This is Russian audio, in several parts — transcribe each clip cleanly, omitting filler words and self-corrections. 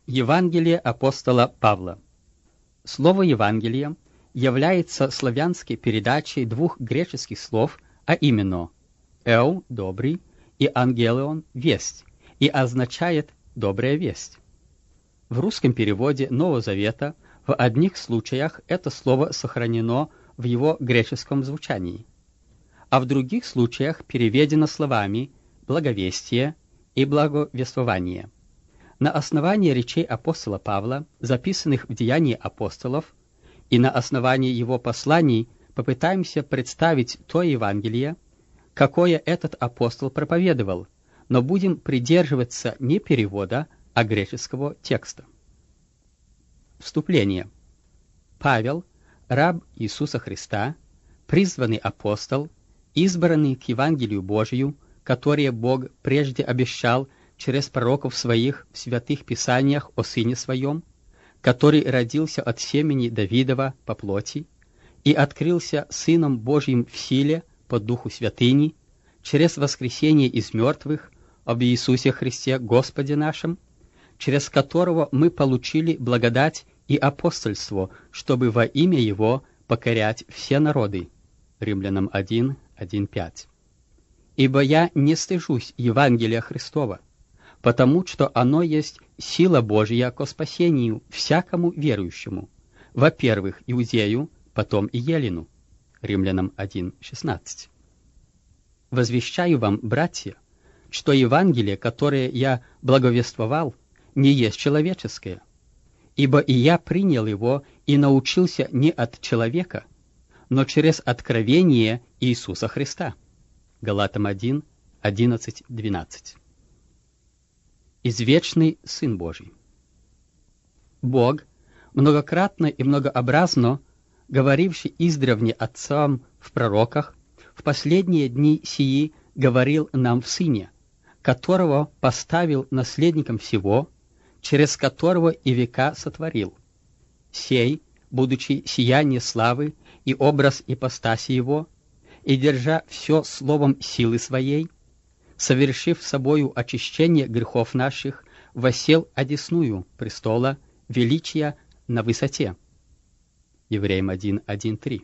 Евангелие апостола Павла. Слово «Евангелие» является славянской передачей двух греческих слов, а именно «эу» — «добрый» и «ангелион» — «весть», и означает «добрая весть». В русском переводе Нового Завета в одних случаях это слово сохранено в его греческом звучании, а в других случаях переведено словами «благовестие» и «благовествование». На основании речей апостола Павла, записанных в Деянии апостолов, и на основании его посланий попытаемся представить то Евангелие, какое этот апостол проповедовал, но будем придерживаться не перевода, а греческого текста. Вступление. Павел, раб Иисуса Христа, призванный апостол, избранный к Евангелию Божию, которое Бог прежде обещал через пророков своих в святых писаниях о Сыне Своем, который родился от семени Давидова по плоти и открылся Сыном Божьим в силе по Духу Святыни, через воскресение из мертвых об Иисусе Христе Господе нашем, через которого мы получили благодать и апостольство, чтобы во имя Его покорять все народы. Римлянам 1:1-5. Ибо я не стыжусь Евангелия Христова, потому что оно есть сила Божья ко спасению всякому верующему, во-первых, иудею, потом и елену. Римлянам 1:16. Возвещаю вам, братья, что Евангелие, которое я благовествовал, не есть человеческое, ибо и я принял его и научился не от человека, но через откровение Иисуса Христа. Галатам 1:11-12. Извечный Сын Божий. Бог, многократно и многообразно говоривший издревне отцам в пророках, в последние дни сии говорил нам в Сыне, которого поставил наследником всего, через которого и века сотворил. Сей, будучи сияние славы и образ ипостаси его, и держа все словом силы своей, совершив собою очищение грехов наших, воссел одесную престола величия на высоте. Евреям 1:1-3.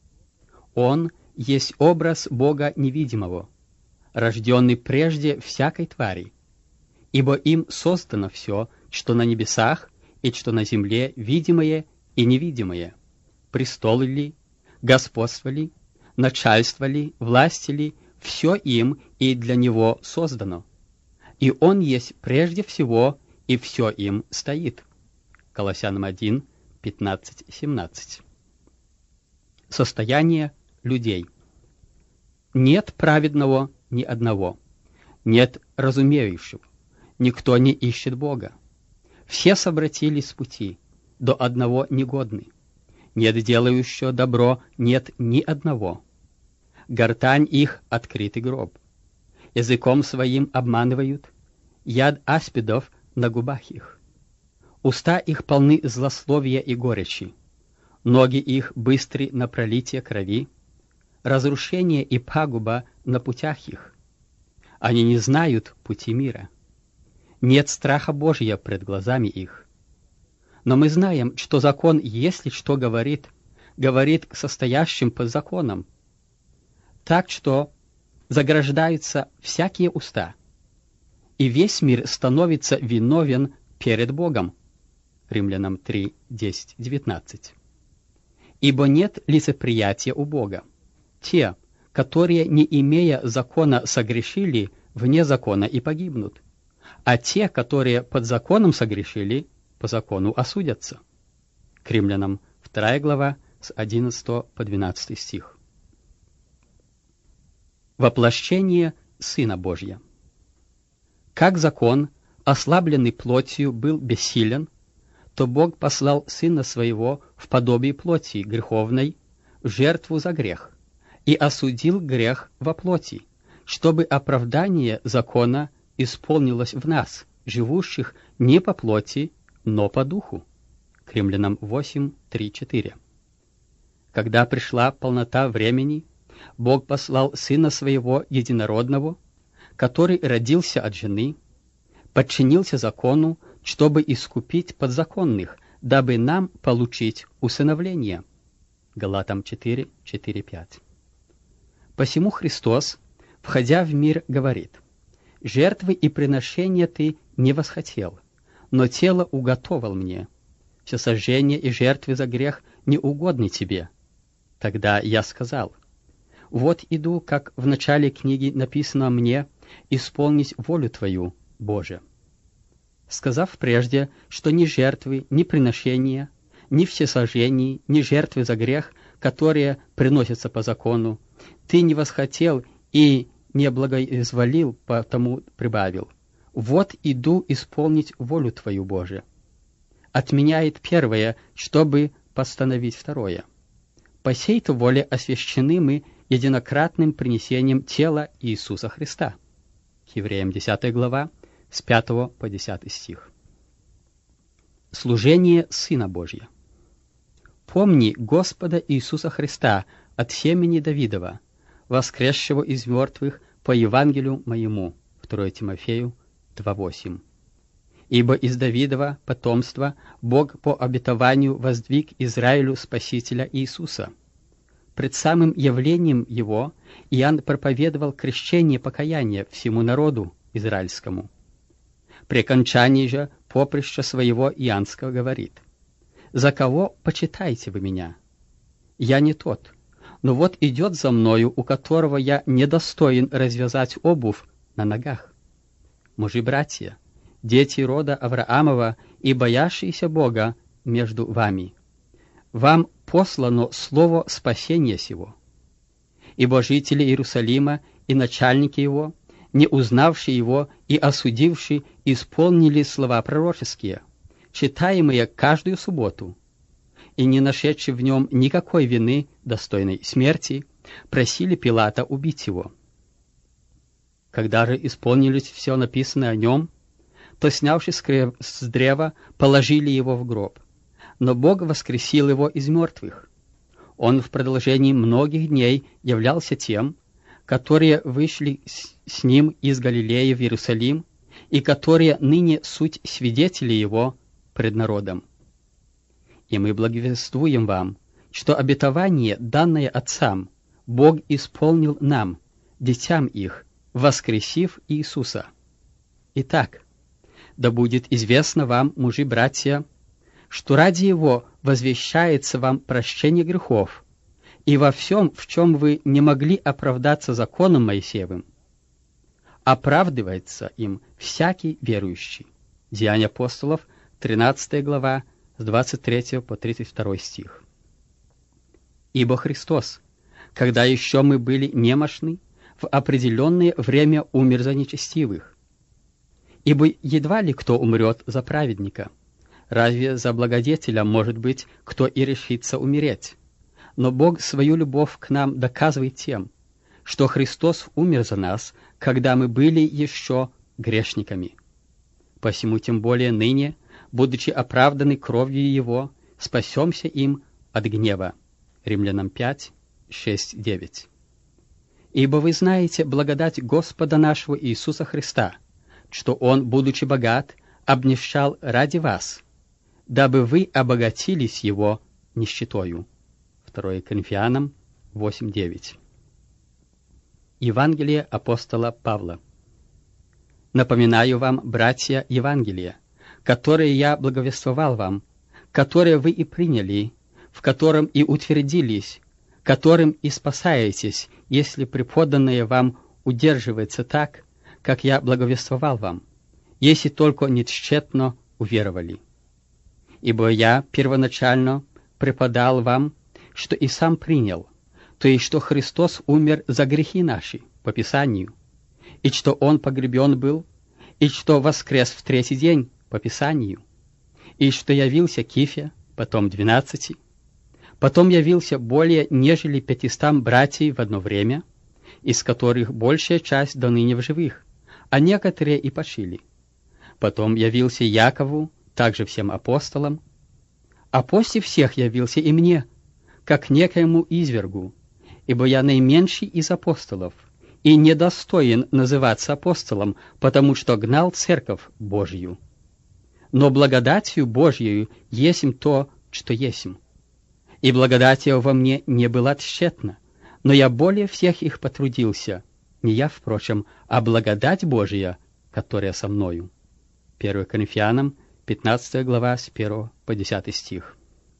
Он есть образ Бога невидимого, рожденный прежде всякой твари, ибо им создано все, что на небесах и что на земле, видимое и невидимое, престолы ли, господство ли, начальство ли, власти ли, все им и для него создано, и он есть прежде всего, и все им стоит. Колоссянам 1:15-17. Состояние людей. Нет праведного ни одного, нет разумеющего, никто не ищет Бога. Все совратились с пути, до одного негодны. Нет делающего добро, нет ни одного. Гортань их — открытый гроб. Языком своим обманывают, яд аспидов на губах их. Уста их полны злословия и горечи, ноги их быстры на пролитие крови, разрушение и пагуба на путях их. Они не знают пути мира. Нет страха Божия пред глазами их. Но мы знаем, что закон, если что говорит, говорит к состоящим под законом, так что заграждаются всякие уста, и весь мир становится виновен перед Богом. Римлянам 3:10-19. Ибо нет лицеприятия у Бога. Те, которые, не имея закона, согрешили, вне закона и погибнут, а те, которые под законом согрешили, по закону осудятся. К Римлянам 2 глава с 11 по 12 стих. Воплощение Сына Божия. Как закон, ослабленный плотью, был бессилен, то Бог послал Сына Своего в подобие плоти греховной, в жертву за грех, и осудил грех во плоти, чтобы оправдание закона исполнилось в нас, живущих не по плоти, но по духу. К Римлянам 8:3-4. Когда пришла полнота времени, Бог послал Сына Своего Единородного, который родился от жены, подчинился закону, чтобы искупить подзаконных, дабы нам получить усыновление». Галатам 4, 4, 5. Посему Христос, входя в мир, говорит: «Жертвы и приношения ты не восхотел, но тело уготовал мне. Всесожжение и жертвы за грех не угодны тебе». Тогда я сказал: «Вот иду, как в начале книги написано мне, исполнить волю Твою, Боже». Сказав прежде, что ни жертвы, ни приношения, ни всесожжений, ни жертвы за грех, которые приносятся по закону, ты не восхотел и не благоизволил, потому прибавил: «Вот иду исполнить волю Твою, Боже». Отменяет первое, чтобы постановить второе. По сей-то воле освящены мы единократным принесением тела Иисуса Христа. Евреям 10 глава, с 5 по 10 стих. Служение Сына Божия. «Помни Господа Иисуса Христа от семени Давидова, воскресшего из мертвых по Евангелию моему». 2 Тимофею 2:8. «Ибо из Давидова потомства Бог по обетованию воздвиг Израилю Спасителя Иисуса. Пред самым явлением Его Иоанн проповедовал крещение покаяния всему народу израильскому. При окончании же поприща своего Иоаннского говорит: «За кого почитаете вы меня? Я не тот, но вот идет за мною, у которого я недостоин развязать обувь на ногах. Мужи-братья, дети рода Авраамова и боящиеся Бога между вами, вам послано слово спасения сего. Ибо жители Иерусалима и начальники его, не узнавшие его и осудившие, исполнили слова пророческие, читаемые каждую субботу, и, не нашедшие в нем никакой вины, достойной смерти, просили Пилата убить его. Когда же исполнились все написанное о нем, то, снявши с древа, положили его в гроб. Но Бог воскресил его из мертвых. Он в продолжении многих дней являлся тем, которые вышли с ним из Галилеи в Иерусалим, и которые ныне суть свидетели его пред народом. И мы благовествуем вам, что обетование, данное отцам, Бог исполнил нам, детям их, воскресив Иисуса. Итак, да будет известно вам, мужи-братья, что ради Его возвещается вам прощение грехов, и во всем, в чем вы не могли оправдаться законом Моисеевым, оправдывается им всякий верующий». Деяния апостолов, 13 глава, с 23 по 32 стих. «Ибо Христос, когда еще мы были немощны, в определенное время умер за нечестивых. Ибо едва ли кто умрет за праведника. Разве за благодетеля, может быть, кто и решится умереть? Но Бог свою любовь к нам доказывает тем, что Христос умер за нас, когда мы были еще грешниками. Посему тем более ныне, будучи оправданы кровью Его, спасемся им от гнева». Римлянам 5, 6, 9. «Ибо вы знаете благодать Господа нашего Иисуса Христа, что Он, будучи богат, обнищал ради вас, дабы вы обогатились Его нищетою». 2 Коринфянам 8, 9. Евангелие апостола Павла. «Напоминаю вам, братья, Евангелие, которое я благовествовал вам, которое вы и приняли, в котором и утвердились, которым и спасаетесь, если преподанное вам удерживается так, как я благовествовал вам, если только не тщетно уверовали. Ибо я первоначально преподал вам, что и сам принял, то есть, что Христос умер за грехи наши, по Писанию, и что Он погребен был, и что воскрес в третий день, по Писанию, и что явился Кифе, потом 12, потом явился более нежели 500 братьев в одно время, из которых большая часть до ныне в живых, а некоторые и почили. Потом явился Якову, также всем апостолам, а после всех явился и мне, как некоему извергу, ибо я наименьший из апостолов, и недостоин называться апостолом, потому что гнал церковь Божью. но благодатью Божьею есмь то, что есмь. И благодать его во мне не была тщетна, но я более всех их потрудился, не я, впрочем, а благодать Божия, которая со мною». 1 Коринфянам, 15 глава, с 1 по 10 стих.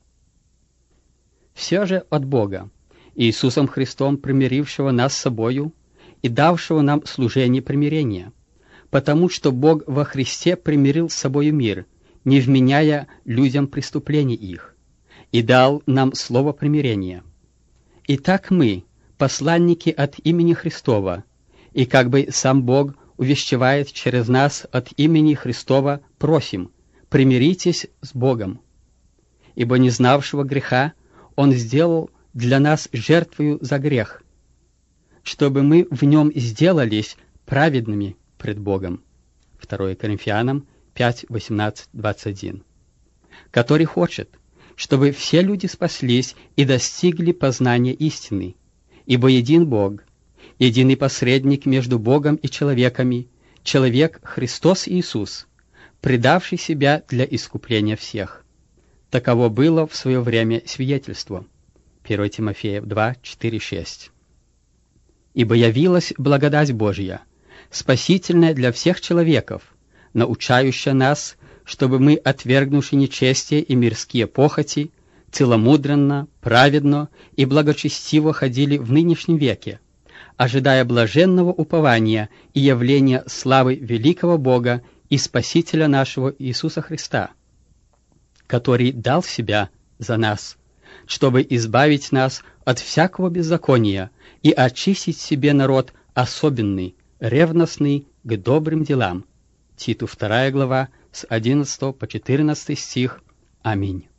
Все же от Бога, Иисусом Христом, примирившего нас с собою и давшего нам служение примирения, потому что Бог во Христе примирил с собою мир, не вменяя людям преступлений их, и дал нам слово примирения. Итак мы, посланники от имени Христова, и как бы сам Бог увещевает через нас от имени Христова, просим, примиритесь с Богом. Ибо не знавшего греха Он сделал для нас жертвою за грех, чтобы мы в нем сделались праведными пред Богом. 2 Коринфянам 5, 18, 21. Который хочет, чтобы все люди спаслись и достигли познания истины, ибо един Бог, единый посредник между Богом и человеками, человек Христос Иисус, предавший себя для искупления всех. Таково было в свое время свидетельство. 1 Тимофея 2, 4, 6. «Ибо явилась благодать Божья, спасительная для всех человеков, научающая нас, чтобы мы, отвергнувши нечестие и мирские похоти, целомудренно, праведно и благочестиво ходили в нынешнем веке, ожидая блаженного упования и явления славы великого Бога и Спасителя нашего Иисуса Христа, который дал себя за нас, чтобы избавить нас от всякого беззакония и очистить себе народ особенный, ревностный к добрым делам». Титу 2 глава, с 11 по 14 стих. Аминь.